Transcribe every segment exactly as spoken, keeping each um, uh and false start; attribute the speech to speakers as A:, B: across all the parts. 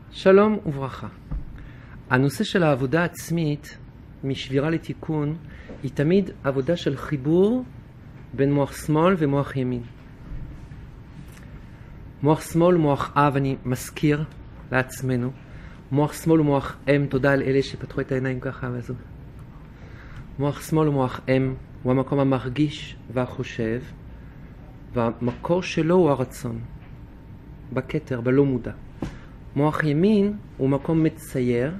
A: שלום וברכה. הנושא של העבודה עצמית משבירה לתיקון היא תמיד עבודה של חיבור בין מוח שמאל ומוח ימין. מוח שמאל ומוח אב, אני מזכיר לעצמנו. מוח שמאל ומוח אם, תודה על אלה שפתחו את העיניים ככה וזו. מוח שמאל ומוח אם הוא המקום המרגיש והחושב, והמקור שלו הוא הרצון, בכתר, בלא מודע. מוח ימין הוא מקום מצייר,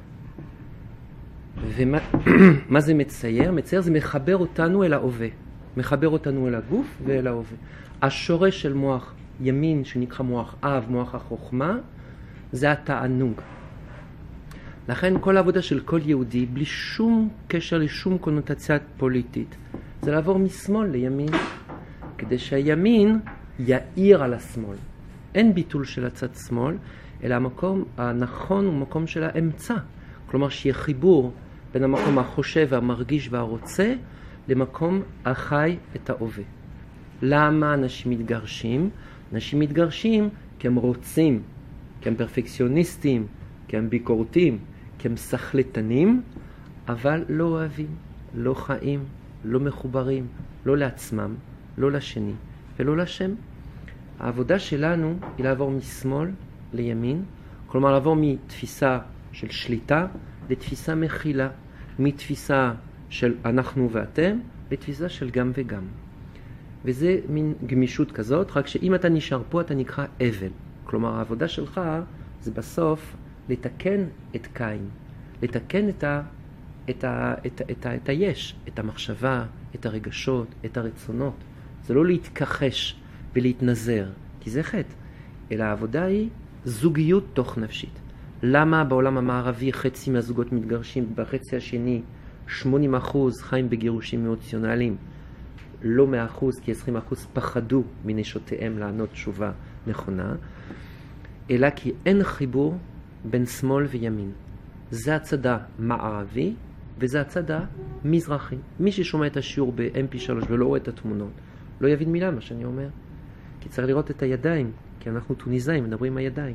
A: ומה מה זה מצייר? מצייר זה מחבר אותנו אל ההווה, מחבר אותנו אל הגוף ואל ההווה. השורש של מוח ימין שנקרא מוח אב, מוח החוכמה, זה התענוג. לכן כל העבודה של כל יהודי, בלי שום קשר לשום קונוטציה פוליטית, זה לעבור משמאל לימין, כדי שהימין יאיר על השמאל. אין ביטול של הצד שמאל, אלא המקום הנכון הוא מקום של האמצע. כלומר שיהיה חיבור בין המקום החושב והמרגיש והרוצה למקום החי את ההווה. למה אנשים מתגרשים? אנשים מתגרשים כי הם רוצים, כי הם פרפקציוניסטים, כי הם ביקורתים, כי הם סחלטנים, אבל לא אוהבים, לא חיים, לא מחוברים, לא לעצמם, לא לשני ולא לשם. העבודה שלנו היא לעבור משמאל לימין, כלומר לעבור מתפיסה של שליטה לתפיסה מכילה, מתפיסה של אנחנו ואתם לתפיסה של גם וגם. וזה מין גמישות כזאת, רק שאם אתה נשאר פה אתה נקרא אבל. כלומר העבודה שלך זה בסוף לתקן את קין, לתקן את ה, את ה, את ה, את ה, את היש, את המחשבה, את הרגשות, את הרצונות. זה לא להתכחש ולהתנזר, כי זה חטא, אלא העבודה היא זוגיות תוך נפשית. למה בעולם המערבי חצי מהזוגות מתגרשים, בחצי השני שמונים אחוז חיים בגירושים אמוציונליים? לא מאה אחוז, כי עשרים אחוז פחדו מנשותיהם לענות תשובה נכונה, אלא כי אין חיבור בין שמאל וימין. זה הצד המערבי וזה הצד המזרחי. מי ששומע את השיעור ב-אם פי שלוש ולא רואה את התמונות, לא יבין מילה מה שאני אומר. כי צריך לראות את הידיים, כי אנחנו טוניסאים, מדברים עם הידיים.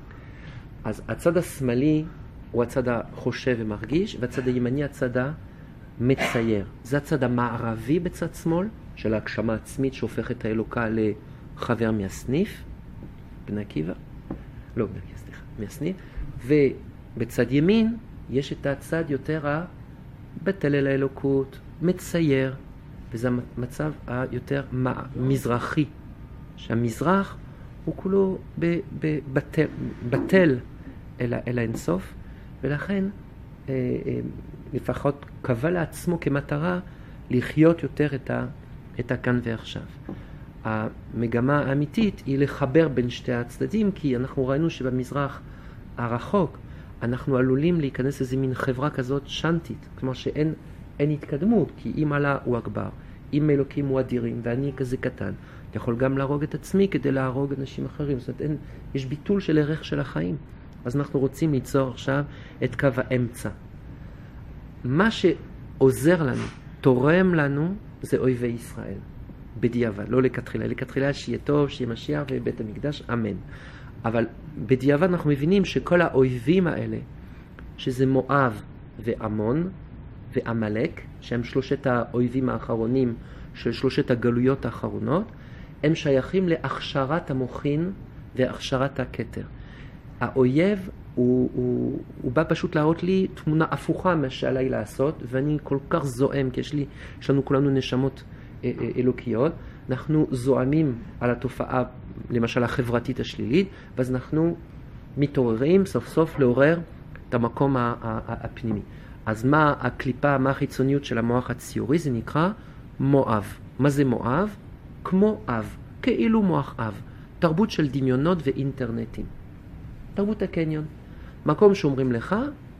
A: אז הצד השמאלי הוא הצד החושב ומרגיש, והצד הימני הצד המצייר. זה הצד המערבי בצד שמאל, של ההגשמה עצמית שהופך את האלוקה לחבר מהסניף, בני עקיבא, לא בני עקיבא, סליחה, מהסניף, ובצד ימין יש את הצד יותר הבטל אל האלוקות, מצייר, וזה המצב היותר מזרחי, שהמזרח הוא כולו בטל, בטל אל, אל האינסוף, ולכן אה, אה, לפחות קבע לעצמו כמטרה לחיות יותר את, ה, את הכאן ועכשיו. המגמה האמיתית היא לחבר בין שתי הצדדים, כי אנחנו ראינו שבמזרח הרחוק אנחנו עלולים להיכנס איזה מין חברה כזאת שנתית, כלומר שאין אין התקדמות, כי אם עלה הוא אגבר, אם אלוקים הוא אדירים ואני כזה קטן, אני יכול גם להרוג את עצמי כדי להרוג אנשים אחרים. זאת אומרת, אין, יש ביטול של ערך של החיים. אז אנחנו רוצים ליצור עכשיו את קו האמצע. מה שעוזר לנו, תורם לנו, זה אויבי ישראל. בדיעבד, לא לכתחילה. לכתחילה שיהיה טוב, שיהיה משיח ובית המקדש, אמן. אבל בדיעבד אנחנו מבינים שכל האויבים האלה, שזה מואב ועמון ועמלק, שהם שלושת האויבים האחרונים של שלושת הגלויות האחרונות, הם שייכים להכשרת המוחין והכשרת הכתר. האויב הוא, הוא, הוא בא פשוט להראות לי תמונה הפוכה מה שעליי לעשות, ואני כל כך זועם, כי יש לי, יש לנו כולנו נשמות אלוקיות, אנחנו זועמים על התופעה, למשל החברתית השלילית, ואז אנחנו מתעוררים סוף סוף לעורר את המקום הפנימי. אז מה הקליפה, מה החיצוניות של המוח הציורי? זה נקרא מואב. מה זה מואב? כמו אב, כאילו מוח אב. תרבות של דמיונות ואינטרנטים. תרבות הקניון. מקום שאומרים לך,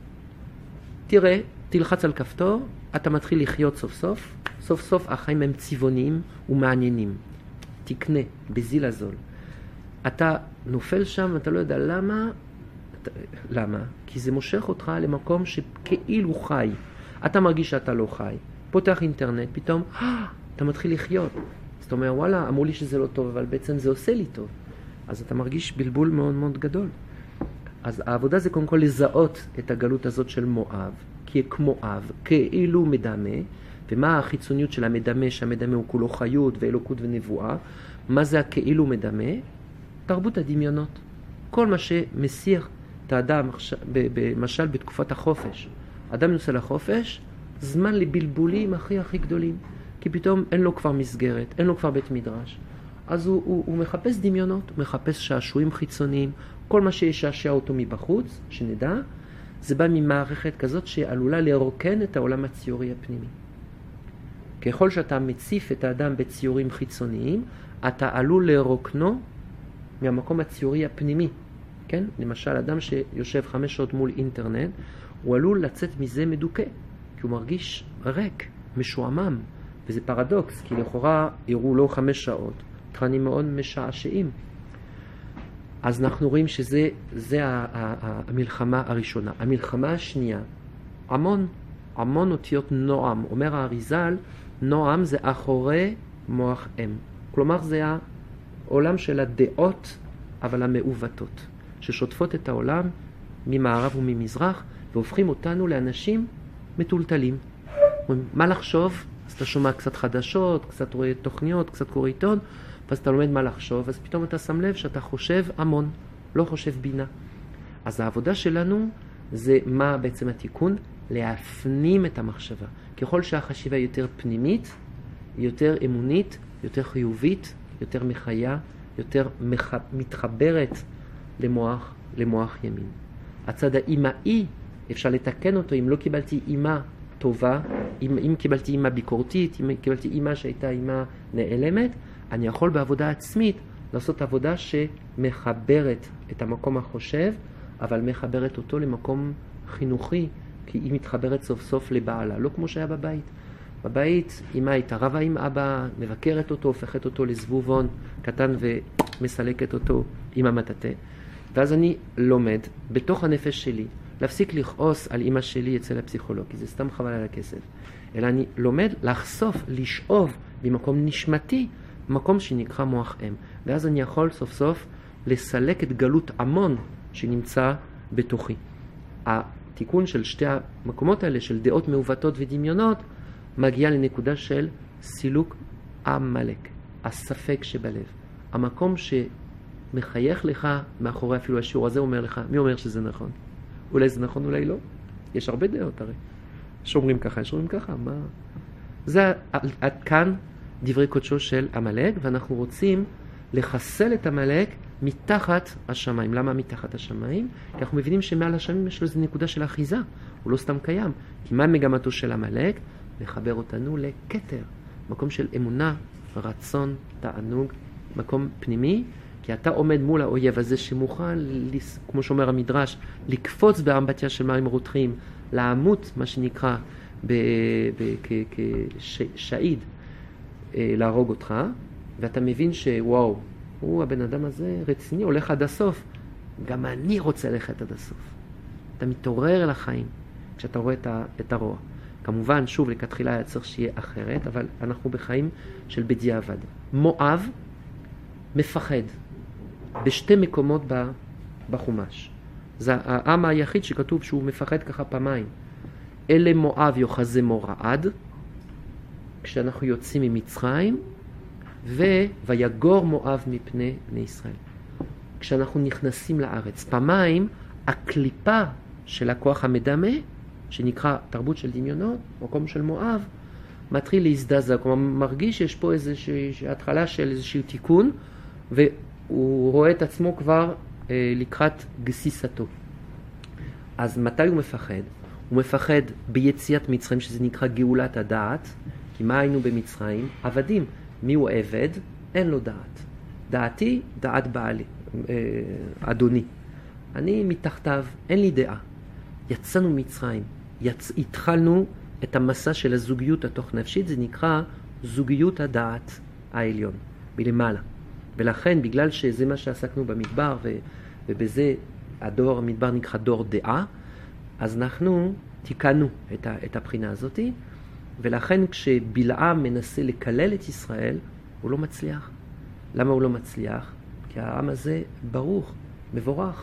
A: תראה, תלחץ על כפתור, אתה מתחיל לחיות סוף סוף, סוף סוף החיים הם צבעוניים ומעניינים. תקנה, בזיל הזול. אתה נופל שם, אתה לא יודע למה, אתה, למה? כי זה מושך אותך למקום שכאילו חי. אתה מרגיש שאתה לא חי. פותח אינטרנט, פתאום, אתה מתחיל לחיות. זאת אומרת, וואלה, אמרו לי שזה לא טוב, אבל בעצם זה עושה לי טוב. אז אתה מרגיש בלבול מאוד מאוד גדול. אז העבודה זה קודם כל לזהות את הגלות הזאת של מואב, כמו אב, כאילו מדמה, ומה החיצוניות של המדמה, שהמדמה הוא כולו חיות ואלוקות ונבואה, מה זה הכאילו מדמה? תרבות הדמיונות. כל מה שמסיר את האדם, למשל בתקופת החופש. אדם יוצא לחופש, זמן לבלבולים הכי הכי גדולים, כי פתאום אין לו כבר מסגרת, אין לו כבר בית מדרש. אז הוא, הוא, הוא מחפש דמיונות, הוא מחפש שעשועים חיצוניים, כל מה שישעשע אותו מבחוץ, שנדע, זה בא ממערכת כזאת שעלולה לרוקן את העולם הציורי הפנימי. ככל שאתה מציף את האדם בציורים חיצוניים, אתה עלול לרוקנו מהמקום הציורי הפנימי. כן? למשל, אדם שיושב חמש שעות מול אינטרנט, הוא עלול לצאת מזה מדוכא, כי הוא מרגיש ריק, משועמם, וזה פרדוקס, כי לכאורה יראו לו חמש שעות, תכנים מאוד משעשעים. אז אנחנו רואים שזה זה המלחמה הראשונה. המלחמה השנייה, המון, המון אותיות נועם. אומר האריזל, נועם זה אחורי מוח אם. כלומר זה העולם של הדעות, אבל המעוותות, ששוטפות את העולם ממערב וממזרח, והופכים אותנו לאנשים מטולטלים. מה לחשוב? אז אתה שומע קצת חדשות, קצת רואה תוכניות, קצת קורא עיתון, ואז אתה לומד מה לחשוב, אז פתאום אתה שם לב שאתה חושב המון, לא חושב בינה. אז העבודה שלנו זה מה בעצם התיקון? להפנים את המחשבה. ככל שהחשיבה יותר פנימית, יותר אמונית, יותר חיובית, יותר מחיה, יותר מח... מתחברת למוח, למוח ימין. הצד האימאי, אפשר לתקן אותו אם לא קיבלתי אימא טובה, אם, אם קיבלתי אימא ביקורתית, אם קיבלתי אימא שהייתה אימא נעלמת, אני יכול בעבודה עצמית לעשות עבודה שמחברת את המקום החושב, אבל מחברת אותו למקום חינוכי, כי היא מתחברת סוף סוף לבעלה, לא כמו שהיה בבית. בבית אמא הייתה רבה עם אבא, מבקרת אותו, הופכת אותו לזבובון קטן ומסלקת אותו עם המטאטה. ואז אני לומד בתוך הנפש שלי, להפסיק לכעוס על אמא שלי אצל הפסיכולוג, כי זה סתם חבל על הכסף. אלא אני לומד לחשוף, לשאוב במקום נשמתי, מקום שנקרא מוח אם. ואז אני יכול סוף סוף לסלק את גלות המון שנמצא בתוכי. התיקון של שתי המקומות האלה, של דעות מעוותות ודמיונות, מגיע לנקודה של סילוק המלק, הספק שבלב. המקום שמחייך לך מאחורי אפילו השיעור הזה אומר לך, מי אומר שזה נכון? אולי זה נכון, אולי לא. יש הרבה דעות הרי. שאומרים ככה, שאומרים ככה, מה? זה עד כאן דברי קודשו של המלאק, ואנחנו רוצים לחסל את המלאק מתחת השמיים. למה מתחת השמיים? כי אנחנו מבינים שמעל השמיים יש לו איזו נקודה של אחיזה. הוא לא סתם קיים. כי מה מגמתו של המלאק? לחבר אותנו לכתר. מקום של אמונה, רצון, תענוג, מקום פנימי. כי אתה עומד מול האויב הזה שמוכן, כמו שאומר המדרש, לקפוץ באמבטיה של מים רותחים, לעמות, מה שנקרא, כשעיד, להרוג אותך, ואתה מבין שוואו, הוא הבן אדם הזה רציני, הולך עד הסוף. גם אני רוצה ללכת עד הסוף. אתה מתעורר לחיים כשאתה רואה את הרוע. כמובן, שוב, לכתחילה היה צריך שיהיה אחרת, אבל אנחנו בחיים של בדיעבד. מואב מפחד בשתי מקומות בחומש. זה העם היחיד שכתוב שהוא מפחד ככה פעמיים. אלה מואב יוחזה מורעד, כשאנחנו יוצאים ממצרים, ויגור מואב מפני בני ישראל. כשאנחנו נכנסים לארץ. פעמיים, הקליפה של הכוח המדמה, שנקרא תרבות של דמיונות, מקום של מואב, מתחיל להזדעזע. כלומר, מרגיש שיש פה איזושהי התחלה של איזשהו תיקון, והוא רואה את עצמו כבר אה, לקראת גסיסתו. אז מתי הוא מפחד? הוא מפחד ביציאת מצרים, שזה נקרא גאולת הדעת, כי מה היינו במצרים? עבדים. מי הוא עבד? אין לו דעת. דעתי, דעת בעלי, אה, אדוני. אני מתחתיו, אין לי דעה. יצאנו מצרים, יצ... התחלנו את המסע של הזוגיות התוך נפשית, זה נקרא זוגיות הדעת העליון, בלמעלה. ולכן, בגלל שזה מה שעסקנו במדבר, ו... ובזה הדור המדבר נקרא דור דעה, אז אנחנו תיקנו את, ה... את הבחינה הזאת, ולכן כשבלעם מנסה לקלל את ישראל, הוא לא מצליח. למה הוא לא מצליח? כי העם הזה ברוך, מבורך.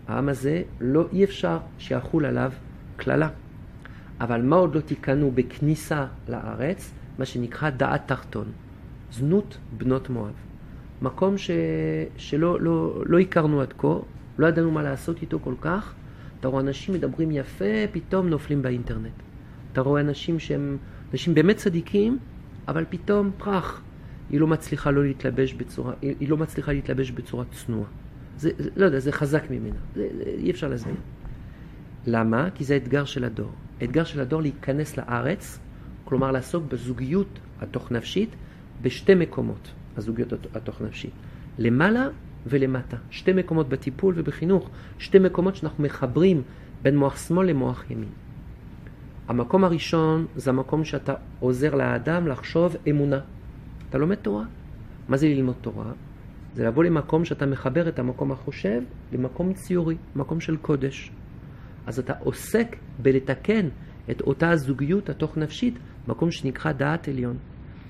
A: העם הזה, לא, אי אפשר שיחול עליו כללה. אבל מה עוד לא תיקנו בכניסה לארץ? מה שנקרא דעת תחתון. זנות בנות מואב. מקום ש... שלא לא, לא הכרנו עד כה, לא ידענו מה לעשות איתו כל כך. אתה רואה אנשים מדברים יפה, פתאום נופלים באינטרנט. אתה רואה אנשים שהם אנשים באמת צדיקים, אבל פתאום פרח. היא לא מצליחה לא להתלבש בצורה, היא לא מצליחה להתלבש בצורה צנועה. זה, זה, לא יודע, זה חזק ממנה. זה, זה, אי אפשר להסביר. למה? כי זה האתגר של הדור. האתגר של הדור להיכנס לארץ, כלומר לעסוק בזוגיות התוך נפשית, בשתי מקומות, הזוגיות התוך נפשית. למעלה ולמטה. שתי מקומות בטיפול ובחינוך. שתי מקומות שאנחנו מחברים בין מוח שמאל למוח ימין. המקום הראשון זה המקום שאתה עוזר לאדם לחשוב אמונה. אתה לומד תורה. מה זה ללמוד תורה? זה לבוא למקום שאתה מחבר את המקום החושב למקום ציורי, מקום של קודש. אז אתה עוסק בלתקן את אותה הזוגיות התוך נפשית, מקום שנקרא דעת עליון.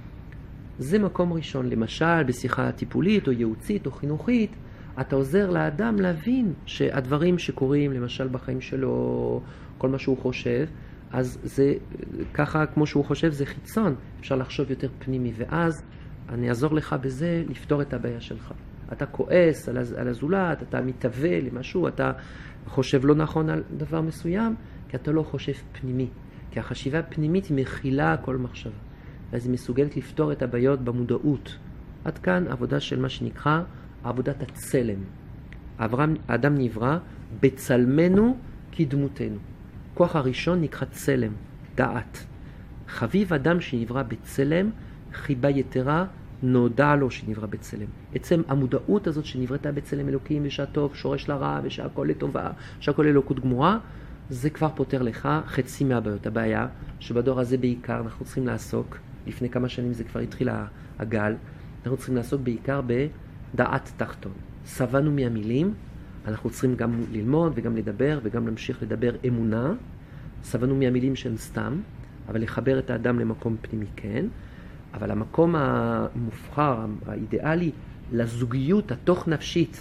A: זה מקום ראשון. למשל, בשיחה טיפולית או ייעוצית או חינוכית, אתה עוזר לאדם להבין שהדברים שקורים, למשל בחיים שלו, כל מה שהוא חושב, אז זה ככה כמו שהוא חושב זה חיצון. אפשר לחשוב יותר פנימי, ואז אני אעזור לך בזה לפתור את הבעיה שלך. אתה כועס על, על הזולת, אתה מתהווה למשהו, אתה חושב לא נכון על דבר מסוים, כי אתה לא חושב פנימי. כי החשיבה הפנימית היא מכילה כל מחשבה. ואז היא מסוגלת לפתור את הבעיות במודעות. עד כאן עבודה של מה שנקרא עבודת הצלם. אברהם, האדם נברא בצלמנו כדמותנו. כוח הראשון נקרא צלם, דעת. חביב אדם שנברא בצלם, חיבה יתרה, נודע לו שנברא בצלם. עצם המודעות הזאת שנבראתה בצלם אלוקים ושהטוב שורש לרע ושהכל לטובה, שהכל אלוקות גמורה, זה כבר פותר לך חצי מהבעיות. הבעיה שבדור הזה בעיקר אנחנו צריכים לעסוק, לפני כמה שנים זה כבר התחיל הגל, אנחנו צריכים לעסוק בעיקר בדעת תחתון. סבנו מהמילים, אנחנו צריכים גם ללמוד וגם לדבר וגם להמשיך לדבר אמונה. סבנו מהמילים של סתם, אבל לחבר את האדם למקום פנימי כן. אבל המקום המובחר, האידיאלי, לזוגיות התוך נפשית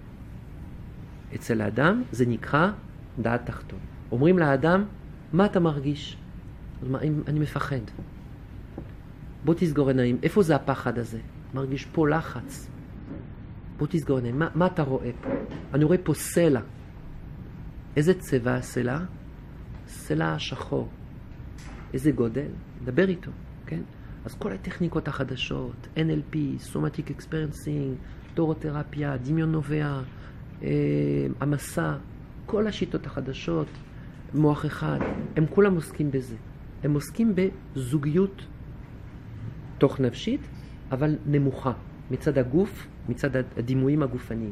A: אצל האדם, זה נקרא דעת תחתון. אומרים לאדם, מה אתה מרגיש? אני מפחד. בוא תסגור עיניים. איפה זה הפחד הזה? מרגיש פה לחץ. בוא תסגור עיניים. מה, מה אתה רואה פה? אני רואה פה סלע. איזה צבע הסלע? סלע שחור. איזה גודל? דבר איתו, כן? אז כל הטכניקות החדשות, אן אל פי, Somatic Experiencing, תורותרפיה, דמיון נובע, אה, המסע, כל השיטות החדשות, מוח אחד, הם כולם עוסקים בזה. הם עוסקים בזוגיות תוך נפשית, אבל נמוכה, מצד הגוף, מצד הדימויים הגופניים.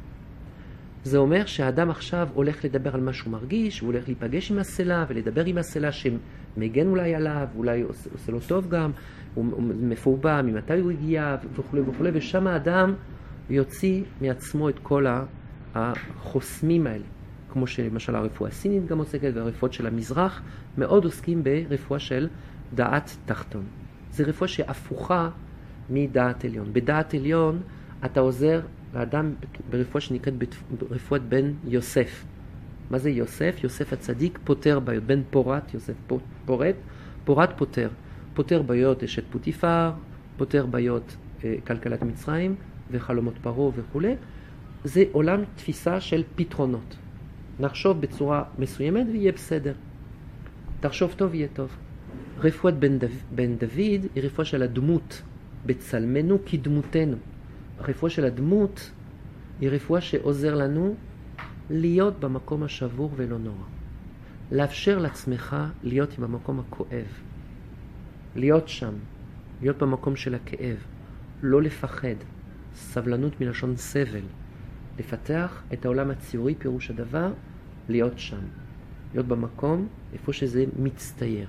A: זה אומר שהאדם עכשיו הולך לדבר על מה שהוא מרגיש, הוא הולך להיפגש עם הסלע ולדבר עם הסלע שמגן אולי עליו, אולי עושה, עושה לו טוב גם, הוא, הוא מפורבע, ממתי הוא הגיע וכו' וכו', ושם האדם יוציא מעצמו את כל החוסמים האלה. כמו שלמשל הרפואה הסינית גם עוסקת, והרפואות של המזרח מאוד עוסקים ברפואה של דעת תחתון. זה רפואה שהפוכה מדעת עליון. בדעת עליון אתה עוזר לאדם ברפואה שנקראת רפואת בן יוסף. מה זה יוסף? יוסף הצדיק פותר בעיות. בן פורת, יוסף פורט, פורת פותר. פותר בעיות אשת פוטיפר, פותר בעיות אה, כלכלת מצרים וחלומות פרעה וכו'. זה עולם תפיסה של פתרונות. נחשוב בצורה מסוימת ויהיה בסדר. תחשוב טוב יהיה טוב. רפואת בן, דו, בן דוד היא רפואה של הדמות, בצלמנו כדמותנו. הרפואה של הדמות היא רפואה שעוזר לנו להיות במקום השבור ולא נורא. לאפשר לעצמך להיות עם המקום הכואב. להיות שם, להיות במקום של הכאב. לא לפחד. סבלנות מלשון סבל. לפתח את העולם הציורי, פירוש הדבר, להיות שם. להיות במקום איפה שזה מצטייר.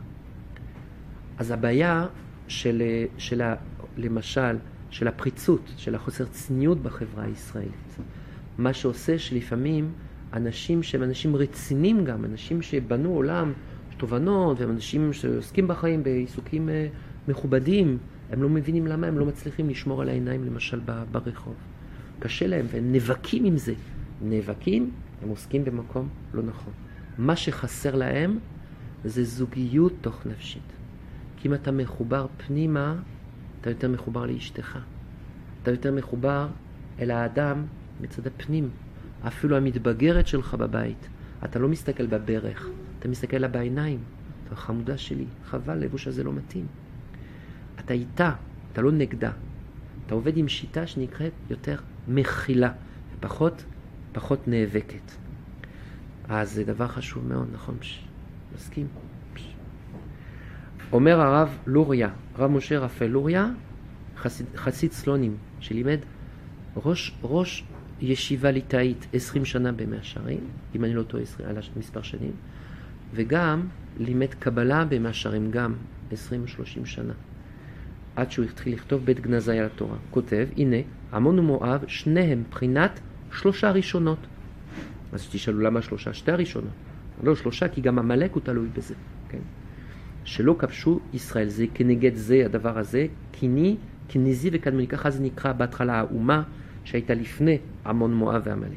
A: אז הבעיה של, של ה, למשל, של הפריצות, של החוסר צניעות בחברה הישראלית. מה שעושה שלפעמים אנשים שהם אנשים רצינים גם, אנשים שבנו עולם תובנות, והם אנשים שעוסקים בחיים בעיסוקים מכובדים, הם לא מבינים למה, הם לא מצליחים לשמור על העיניים למשל ברחוב. קשה להם, והם נאבקים עם זה. נאבקים, הם עוסקים במקום לא נכון. מה שחסר להם זה זוגיות תוך נפשית. כי אם אתה מחובר פנימה, אתה יותר מחובר לאשתך. אתה יותר מחובר אל האדם מצד הפנים. אפילו המתבגרת שלך בבית. אתה לא מסתכל בברך, אתה מסתכל לה בעיניים. אתה חמודה שלי, חבל, לבוש הזה לא מתאים. אתה איתה, אתה לא נגדה. אתה עובד עם שיטה שנקראת יותר מכילה, פחות, פחות נאבקת. אז זה דבר חשוב מאוד, נכון? פש, מסכים? פש. אומר הרב לוריה, רב משה רפאל לוריה, חסיד, חסיד סלונים, שלימד ראש, ראש ישיבה ליטאית עשרים שנה במאה שערים, אם אני לא טועה על מספר שנים, וגם לימד קבלה במאה שערים גם עשרים שלושים שנה. עד שהוא התחיל לכתוב בית גנזי על התורה. כותב, הנה, עמון ומואב, שניהם בחינת שלושה ראשונות. אז תשאלו למה שלושה? שתי הראשונות. לא שלושה, כי גם המלאק הוא תלוי בזה. כן? שלא כבשו ישראל, זה כנגד זה, הדבר הזה, כיני, כניזי וקדמוני. ככה זה נקרא בהתחלה האומה שהייתה לפני עמון מואב והמלאק.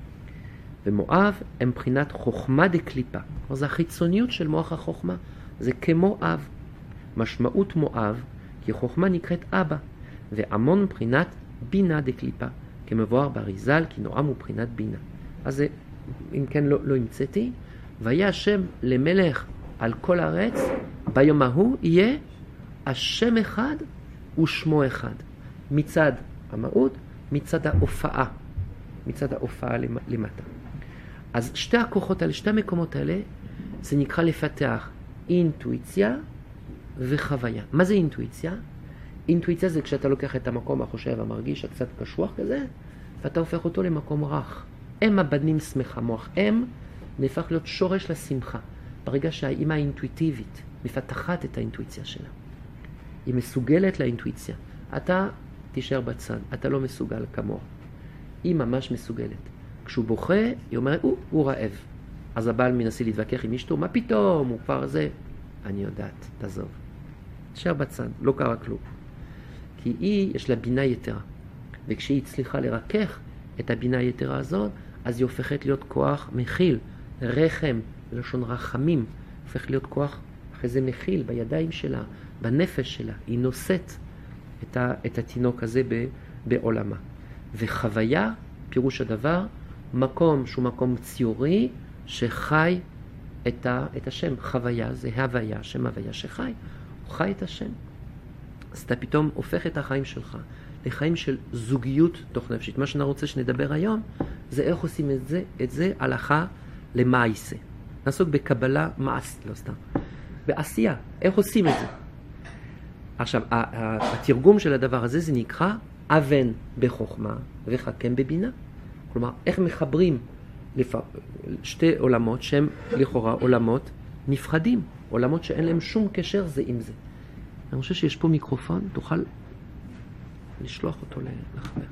A: ומואב הם בחינת חוכמה דקליפה. זה החיצוניות של מוח החוכמה. זה כמו אב. משמעות מואב, כי חוכמה נקראת אבא, ועמון מבחינת בינה דקליפה, כמבואר באריזל, כי נועם הוא מבחינת בינה. אז זה, אם כן לא, לא המצאתי, והיה השם למלך על כל הארץ, ביום ההוא יהיה השם אחד ושמו אחד, מצד המהות, מצד ההופעה, מצד ההופעה למטה. אז שתי הכוחות האלה, שתי המקומות האלה, זה נקרא לפתח אינטואיציה, וחוויה. מה זה אינטואיציה? אינטואיציה זה כשאתה לוקח את המקום החושב המרגיש, הקצת קשוח כזה, ואתה הופך אותו למקום רך. הם הבנים שמחה, מוח הם נהפך להיות שורש לשמחה. ברגע שהאימא האינטואיטיבית מפתחת את האינטואיציה שלה. היא מסוגלת לאינטואיציה. אתה תישאר בצד, אתה לא מסוגל כמוה. היא ממש מסוגלת. כשהוא בוכה, היא אומרת, הוא, הוא רעב. אז הבעל מנסה להתווכח עם אשתו, מה פתאום? הוא כבר זה. אני יודעת, תעזוב. תשאר בצד, לא קרה כלום. כי היא, יש לה בינה יתרה. וכשהיא הצליחה לרכך את הבינה היתרה הזאת, אז היא הופכת להיות כוח מכיל, רחם, לשון רחמים, הופך להיות כוח אחרי זה מכיל בידיים שלה, בנפש שלה. היא נושאת את, ה, את התינוק הזה ב, בעולמה. וחוויה, פירוש הדבר, מקום שהוא מקום ציורי, שחי את, ה, את השם. חוויה זה הוויה, שם הוויה שחי. הוא חי את השם. אז אתה פתאום הופך את החיים שלך לחיים של זוגיות תוך נפשית. מה שאני רוצה שנדבר היום, זה איך עושים את זה, את זה הלכה למעשה. נעסוק בקבלה מעש, לא סתם. בעשייה, איך עושים את זה. עכשיו, התרגום של הדבר הזה זה נקרא אבן בחוכמה וחכם בבינה. כלומר, איך מחברים לפ... שתי עולמות שהם לכאורה עולמות נפחדים, עולמות שאין להם שום קשר זה עם זה. אני חושב שיש פה מיקרופון, תוכל לשלוח אותו לחבר.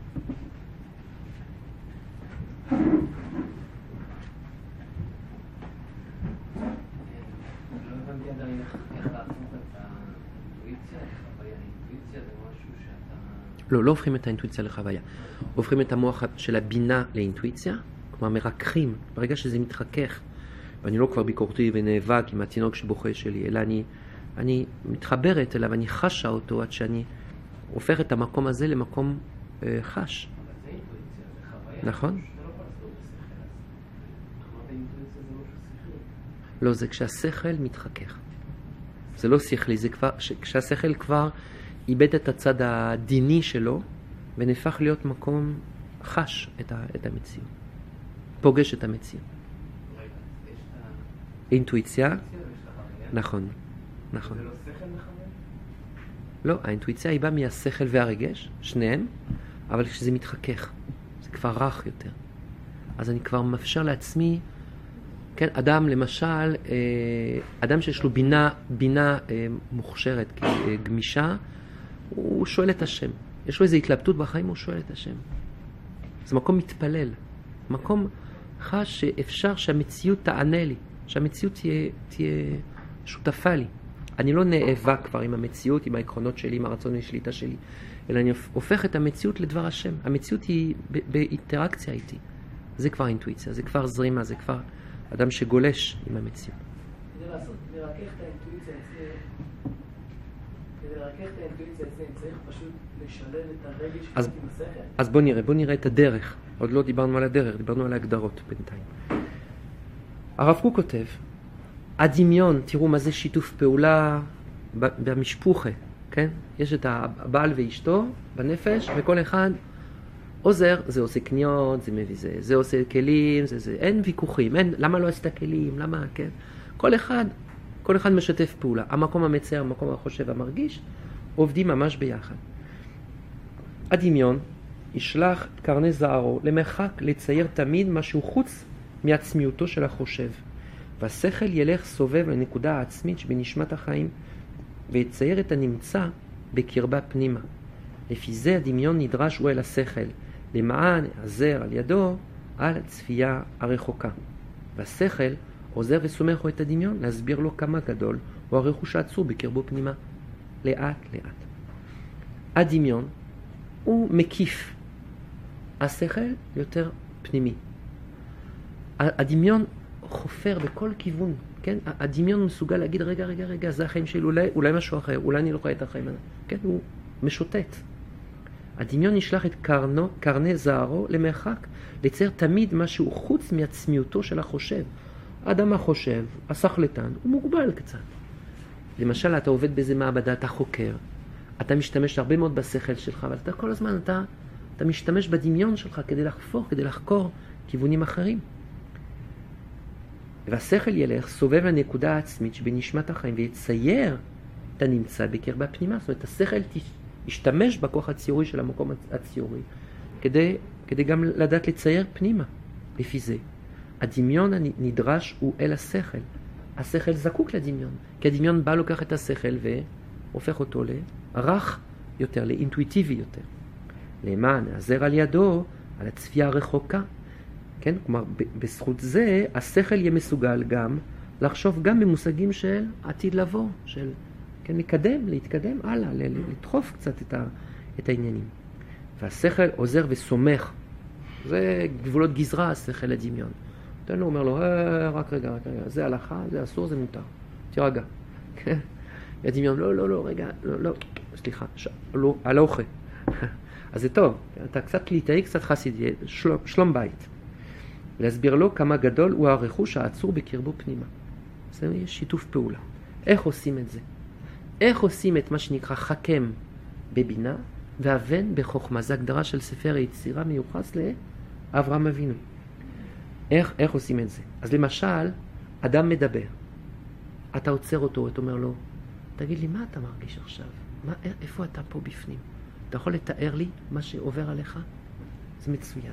A: לא, לא הופכים את האינטואיציה לחוויה. הופכים את המוח של הבינה לאינטואיציה, כלומר מרככים, ברגע שזה מתחכך, ואני לא כבר ביקורתי ונאבק עם התינוק שבוכה שלי, אלא אני, אני מתחברת אליו, אני חשה אותו עד שאני הופך את המקום הזה למקום אה, חש.
B: אבל זה אינטואיציה, זה חוויה.
A: נכון?
B: שאתה לא יכול לעשות בשכל. אמרת אינטואיציה זה לא ששכל.
A: לא, זה כשהשכל מתחכך. זה לא שכלי, זה כבר, כשהשכל כבר איבד את הצד הדיני שלו, ונהפך להיות מקום חש את, ה, את המציאות. פוגש את המציאות.
B: רגע, יש את
A: אינטואיציה?
B: האינטואיציה ויש את החוויה?
A: נכון, נכון.
B: זה לא שכל וחוויה?
A: לא, האינטואיציה היא באה מהשכל והרגש, שניהם, אבל כשזה מתחכך, זה כבר רך יותר. אז אני כבר מאפשר לעצמי, כן, אדם למשל, אדם שיש לו בינה, בינה מוכשרת, גמישה, הוא שואל את השם. יש לו איזו התלבטות בחיים, הוא שואל את השם. זה מקום מתפלל, מקום חש שאפשר שהמציאות תענה לי, שהמציאות תהיה, תהיה שותפה לי. אני לא נאבק כבר עם המציאות, עם העקרונות שלי, עם הרצון לשליטה שלי, אלא אני הופך את המציאות לדבר השם. המציאות היא באינטראקציה איתי. זה כבר אינטואיציה, זה כבר זרימה, זה כבר אדם שגולש עם המציאות.
B: כדי לעשות, כדי לרכך את האינטואיציה אצלי, כדי לרכך את האינטואיציה אצלי, צריך פשוט לשלב את הרגש
A: אז,
B: עם השכל.
A: אז בוא נראה, בוא נראה את הדרך. עוד לא דיברנו על הדרך, דיברנו על ההגדרות בינתיים. הרב קוק כותב, הדמיון, תראו מה זה שיתוף פעולה במשפוחה, כן? יש את הבעל ואשתו בנפש, וכל אחד עוזר, זה עושה קניות, זה מביא זה, זה עושה כלים, זה זה, אין ויכוחים, אין, למה לא עשית כלים, למה, כן? כל אחד, כל אחד משתף פעולה. המקום המצער, המקום החושב, המרגיש, עובדים ממש ביחד. הדמיון ישלח את קרני זערו למרחק לצייר תמיד משהו חוץ מעצמיותו של החושב. והשכל ילך סובב לנקודה העצמית שבנשמת החיים, ויצייר את הנמצא בקרבה פנימה. לפי זה הדמיון נדרש הוא אל השכל, למען עזר על ידו על הצפייה הרחוקה. והשכל עוזר וסומך את הדמיון להסביר לו כמה גדול הוא הרכוש העצור בקרבו פנימה. לאט לאט. הדמיון הוא מקיף. השכל יותר פנימי. הדמיון חופר בכל כיוון, כן? הדמיון מסוגל להגיד, רגע, רגע, רגע, זה החיים שלי, אולי, אולי משהו אחר, אולי אני לא חי את החיים, כן? הוא משוטט. הדמיון נשלח את קרנו, קרני זערו למרחק, לצייר תמיד משהו חוץ מעצמיותו של החושב. האדם החושב, השכלתן, הוא מוגבל קצת. למשל, אתה עובד באיזה מעבדה, אתה חוקר, אתה משתמש הרבה מאוד בשכל שלך, אבל אתה כל הזמן, אתה, אתה משתמש בדמיון שלך כדי לחפור, כדי לחקור כיוונים אחרים. והשכל ילך סובב לנקודה העצמית שבנשמת החיים ויצייר את הנמצא בקרבה פנימה. זאת אומרת, השכל ישתמש בכוח הציורי של המקום הציורי כדי, כדי גם לדעת לצייר פנימה. לפי זה, הדמיון הנדרש הוא אל השכל. השכל זקוק לדמיון, כי הדמיון בא לוקח את השכל והופך אותו לרך יותר, לאינטואיטיבי יותר. למען עזר על ידו, על הצפייה הרחוקה. כן? כלומר, בזכות זה, השכל יהיה מסוגל גם לחשוב גם במושגים של עתיד לבוא, של, כן, לקדם, להתקדם הלאה, לדחוף קצת את, ה, את העניינים. והשכל עוזר וסומך. זה גבולות גזרה, השכל הדמיון. תן לו, אומר לו, רק רגע, רק רגע, זה הלכה, זה אסור, זה מותר. תירגע. הדמיון, לא, לא, לא, רגע, לא, לא, סליחה, ש... לא, הלוכה. אז זה טוב, אתה קצת ליטאי, קצת חסידי, שלום, שלום בית. להסביר לו כמה גדול הוא הרכוש העצור בקרבו פנימה. זה שיתוף פעולה. איך עושים את זה? איך עושים את מה שנקרא חכם בבינה ואבן בחוכמה? זה הגדרה של ספר היצירה מיוחס לאברהם אבינו. איך, איך עושים את זה? אז למשל, אדם מדבר. אתה עוצר אותו, אתה אומר לו, תגיד לי, מה אתה מרגיש עכשיו? מה, איפה אתה פה בפנים? אתה יכול לתאר לי מה שעובר עליך? זה מצוין.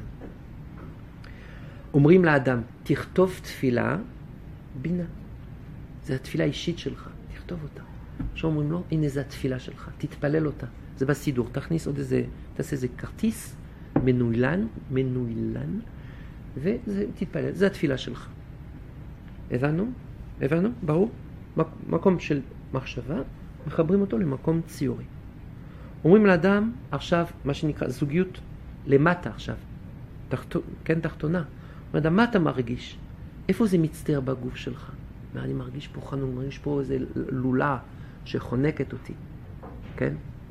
A: אומרים לאדם, תכתוב תפילה, בינה. זה התפילה האישית שלך, תכתוב אותה. עכשיו אומרים לו, הנה זה התפילה שלך, תתפלל אותה. זה בסידור, תכניס עוד איזה, תעשה איזה כרטיס, מנוילן, מנוילן, ותתפלל, זה התפילה שלך. הבנו? הבנו? ברור? מקום של מחשבה, מחברים אותו למקום ציורי. אומרים לאדם, עכשיו, מה שנקרא, זוגיות למטה עכשיו, תחתו, כן, תחתונה. אומרת, מה אתה מרגיש? איפה זה מצטער בגוף שלך? מה, אני מרגיש פה חנון, מרגיש פה איזה לולה שחונקת אותי, כן?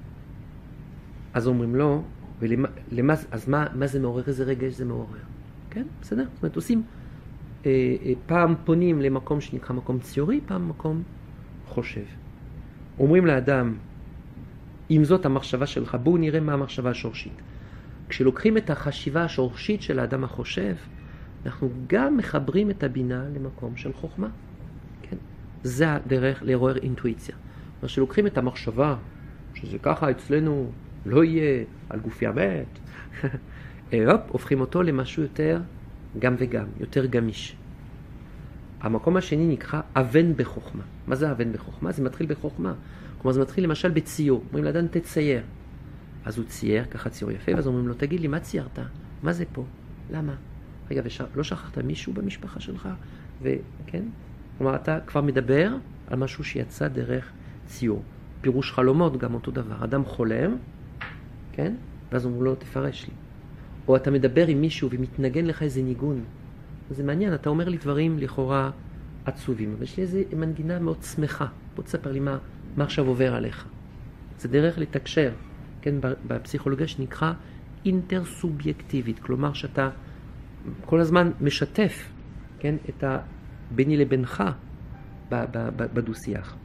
A: אז אומרים לו, ולמה, למה, אז מה, מה זה מעורר? איזה רגש זה מעורר? כן? בסדר? זאת אומרת, עושים, אה, אה, פעם פונים למקום שנקרא מקום ציורי, פעם מקום חושב. אומרים לאדם, אם זאת המחשבה שלך, בואו נראה מה המחשבה השורשית. כשלוקחים את החשיבה השורשית של האדם החושב, אנחנו גם מחברים את הבינה למקום של חוכמה. כן? זה הדרך לעורר אינטואיציה. אז שלוקחים את המחשבה, שזה ככה אצלנו לא יהיה על גופי המת, הופ, הופכים אותו למשהו יותר גם וגם, יותר גמיש. המקום השני נקרא אבן בחוכמה. מה זה אבן בחוכמה? זה מתחיל בחוכמה. כלומר, זה מתחיל למשל בציור. אומרים לאדם, תצייר. אז הוא צייר, ככה ציור יפה, ואז אומרים לו, תגיד לי, מה ציירת? מה זה פה? למה? רגע, ולא שכחת מישהו במשפחה שלך? וכן? כלומר, אתה כבר מדבר על משהו שיצא דרך ציור. פירוש חלומות גם אותו דבר. אדם חולם, כן? ואז אומרים לו, תפרש לי. או אתה מדבר עם מישהו ומתנגן לך איזה ניגון. זה מעניין, אתה אומר לי דברים לכאורה עצובים, אבל יש לי איזו מנגינה מאוד שמחה. בוא תספר לי מה, מה עכשיו עובר עליך. זה דרך לתקשר, כן, בפסיכולוגיה שנקרא אינטרסובייקטיבית, כלומר שאתה כל הזמן משתף, כן, את ה... ביני לבינך בדו-שיח.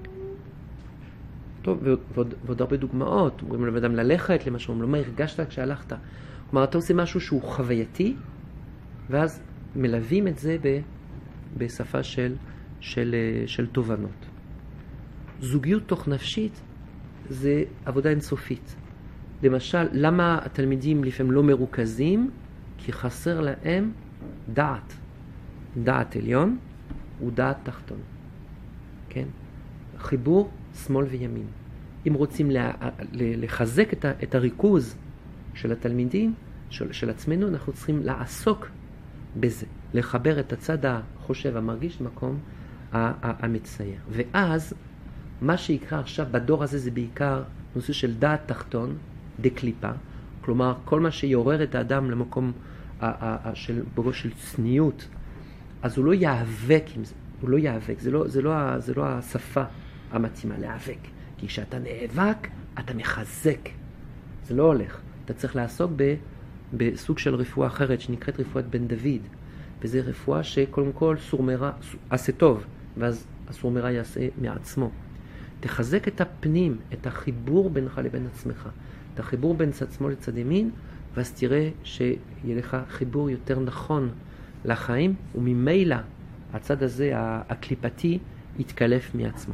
A: טוב, ועוד, ועוד הרבה דוגמאות. אומרים לבן אדם ללכת, למשהו, אומרים לו, מה הרגשת כשהלכת? כלומר, אתה עושה משהו שהוא חווייתי, ואז מלווים את זה ב, בשפה של, של, של תובנות. זוגיות תוך נפשית זה עבודה אינסופית. למשל, למה התלמידים לפעמים לא מרוכזים? כי חסר להם דעת. דעת עליון ודעת תחתון. כן? חיבור שמאל וימין. אם רוצים לחזק את הריכוז של התלמידים, של, של עצמנו, אנחנו צריכים לעסוק בזה. לחבר את הצד החושב, המרגיש, מקום המצייר. ואז, מה שיקרה עכשיו בדור הזה זה בעיקר נושא של דעת תחתון, דקליפה. כלומר, כל מה שיעורר את האדם למקום של, של צניעות, אז הוא לא יאבק עם זה, הוא לא יאבק, זה לא, זה לא, זה לא השפה המתאימה, להיאבק. כי כשאתה נאבק, אתה מחזק. זה לא הולך. אתה צריך לעסוק ב, בסוג של רפואה אחרת, שנקראת רפואת בן דוד. וזה רפואה שקודם כל סורמרה, עשה טוב, ואז הסורמרה יעשה מעצמו. תחזק את הפנים, את החיבור בינך לבין עצמך. את החיבור בין צד שמאל לצד ימין, ואז תראה שיהיה לך חיבור יותר נכון לחיים, וממילא הצד הזה, הקליפתי, יתקלף מעצמו.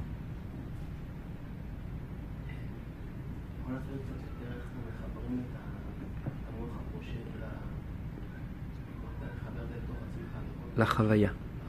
A: לחוויה.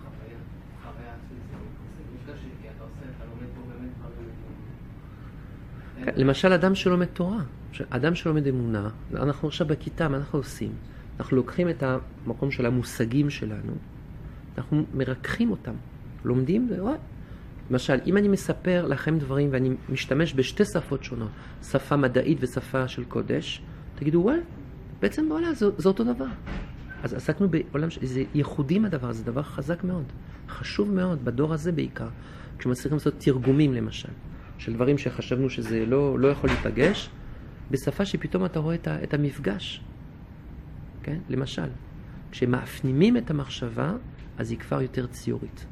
A: למשל, אדם שלומד תורה, אדם שלומד אמונה, אנחנו עכשיו בכיתה, מה אנחנו עושים? אנחנו לוקחים את המקום של המושגים שלנו, אנחנו מרככים אותם, לומדים, וואי. למשל, אם אני מספר לכם דברים ואני משתמש בשתי שפות שונות, שפה מדעית ושפה של קודש, תגידו, וואי, בעצם בעולם זה, זה אותו דבר. אז עסקנו בעולם, זה ייחודים הדבר, זה דבר חזק מאוד, חשוב מאוד, בדור הזה בעיקר, כשמצליחים לעשות תרגומים למשל, של דברים שחשבנו שזה לא, לא יכול להיפגש, בשפה שפתאום אתה רואה את, ה, את המפגש. כן? למשל, כשמאפנימים את המחשבה, אז היא כבר יותר ציורית.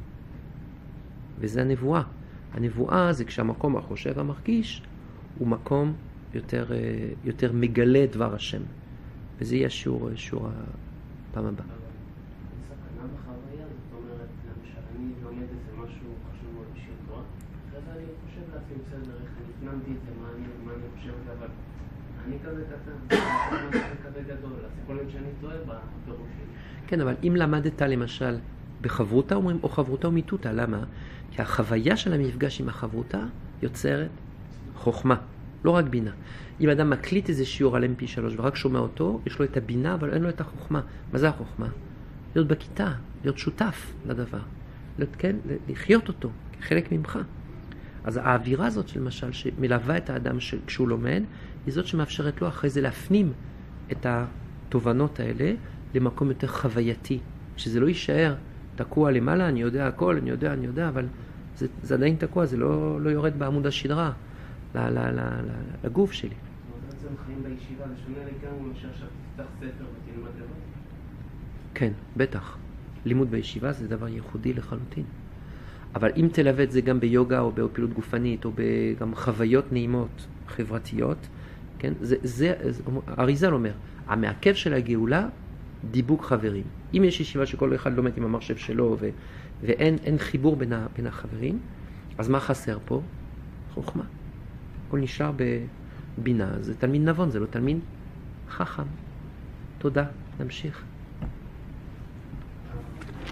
A: וזה הנבואה. הנבואה זה כשהמקום החושב המרגיש, הוא מקום יותר, יותר מגלה דבר השם. וזה יהיה שיעור, שיעור הפעם הבאה.
B: סכנה בחוויה, זאת אומרת, למשל, אני לומד איזה משהו חשוב מאוד בשביל תורה, אחרי זה אני חושב לעצמי בסדר, איך אני הפנמתי את זה, מה אני, מה אני חושב את זה, אבל אני כזה קטן, אני כזה גדול, אז יכול להיות שאני טועה בפירוש שלי.
A: כן, אבל אם למדת למשל בחברותה, אומרים, או חברותה או מיתותה, למה? כי החוויה של המפגש עם החברותה יוצרת חוכמה, לא רק בינה. אם אדם מקליט איזה שיעור על אם פי שלוש ורק שומע אותו, יש לו את הבינה, אבל אין לו את החוכמה. מה זה החוכמה? להיות בכיתה, להיות שותף לדבר. להיות, כן, לחיות אותו, כחלק ממך. אז האווירה הזאת, של למשל, שמלווה את האדם כשהוא לומד, היא זאת שמאפשרת לו אחרי זה להפנים את התובנות האלה למקום יותר חווייתי. שזה לא יישאר תקוע למעלה, אני יודע הכל, אני יודע, אני יודע, אבל זה, זה עדיין תקוע, זה לא, לא יורד בעמוד השדרה ל, ל, ל, ל, לגוף שלי.
B: זאת אומרת, חיים בישיבה, זה שונה לגמרי מאשר עכשיו תפתח ספר ותלמד לבד?
A: כן, בטח. לימוד בישיבה זה דבר ייחודי לחלוטין. אבל אם תלווה את זה גם ביוגה או בפעילות גופנית או גם חוויות נעימות חברתיות, כן? זה, זה, אריזל אומר, המעכב של הגאולה, דיבוק חברים. אם יש ישיבה שכל אחד לומד עם המחשב שלו ו, ואין אין חיבור בין, ה, בין החברים, אז מה חסר פה? חוכמה. הכל נשאר בבינה. זה תלמיד נבון, זה לא תלמיד חכם. תודה, נמשיך.